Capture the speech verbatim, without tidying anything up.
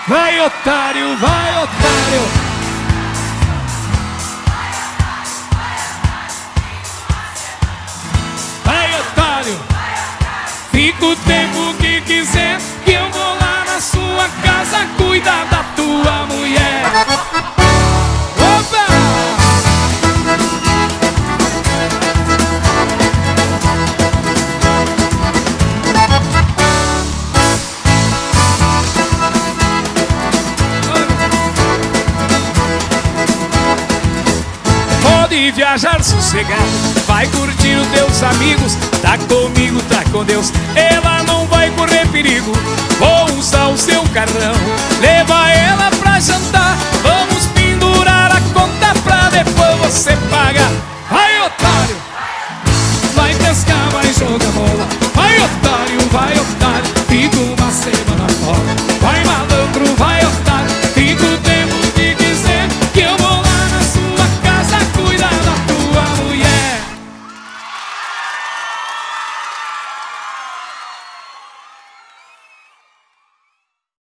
Vai, otário, vai, otário. Vai, otário. Fica o tempo que quiser, que eu vou lá na sua casa cuidar da tua mulher. Opa! Pode viajar sossegado, vai curtir os teus amigos, tá comigo, tá com Deus. Ela